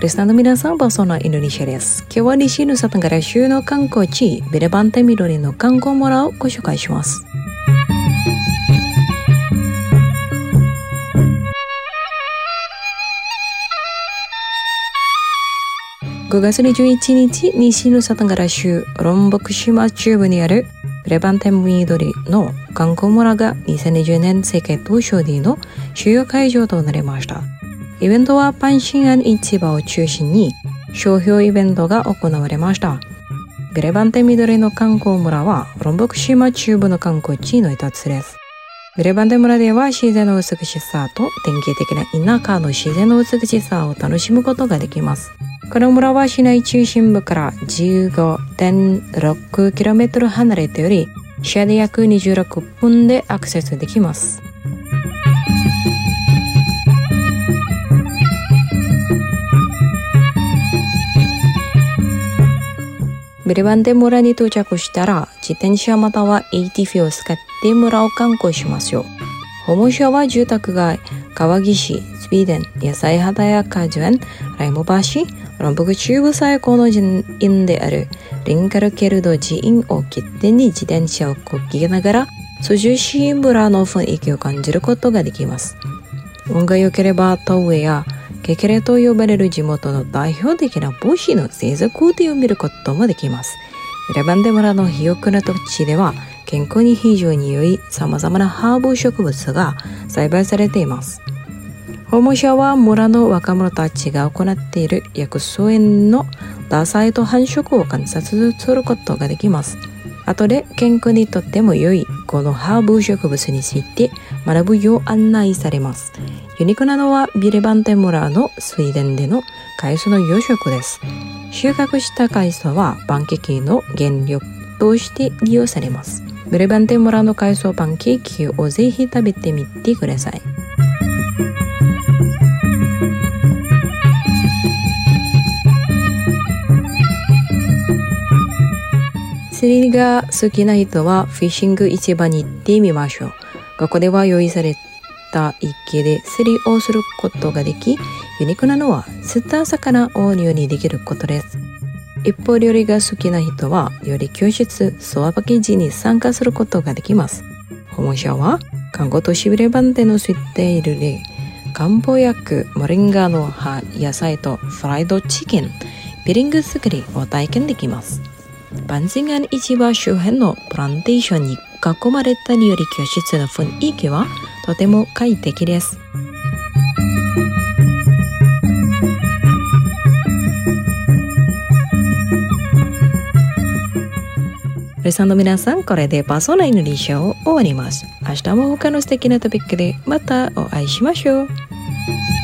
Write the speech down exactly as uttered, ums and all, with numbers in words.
リスナーの皆さん、パーソナインドネシアです。今日は西ヌサタンガラ州の観光地ビレバンテミドリの観光村をご紹介します。ごがつにじゅういちにち、西ヌサタンガラ州ロンボク島中部にあるビレバンテミドリの観光村がにせんにじゅうねん世界東証 D の主要会場となりました。イベントはパンシンアン市場を中心に商標イベントが行われました。ビレバンテミドリの観光村はロンボク島中部の観光地の一つです。ビレバンテ村では自然の美しさと典型的な田舎の自然の美しさを楽しむことができます。この村は市内中心部から じゅうごてんろくキロメートル 離れており、車で約にじゅうろっぷんでアクセスできます。ビレバンテ村に到着したら、自転車または エーティー フィを使って村を観光しましょう。訪問者は住宅街、川岸、スピーデン、野菜畑や果樹園、ライモ橋、ロンボク中部最高の寺院であるリンカルケルド寺院を起点に自転車をこぎながら、涼しい村の雰囲気を感じることができます。運が良ければ田植えやケケレと呼ばれる地元の代表的な帽子の製造工程を見ることもできます。ビレバンテ村の肥沃な土地では健康に非常に良い様々なハーブ植物が栽培されています。訪問者は村の若者たちが行っている薬草園のダサイと繁殖を観察することができます。後で健康にとっても良いこのハーブ植物について学ぶよう案内されます。ユニークなのはビレバンテ村の水田での海藻の養殖です。収穫した海藻はパンケーキの原料として利用されます。ビレバンテ村の海藻パンケーキをぜひ食べてみてください。釣りが好きな人はフィッシング市場に行ってみましょう。ここでは用意された池で釣りをすることができ、ユニークなのは釣った魚を料理できることです。一方料理が好きな人は料理教室ソワパケージに参加することができます。訪問者は観光都市ビレバンテのスイーテイルで漢方薬モリンガの葉野菜とフライドチキンビリング作りを体験できます。パンシンアン市場周辺のプランテーションに囲まれた料理教室の雰囲気はとても快適です。リスナーの皆さん、これでパーソナインドネシアを終わります。明日も他の素敵なトピックでまたお会いしましょう。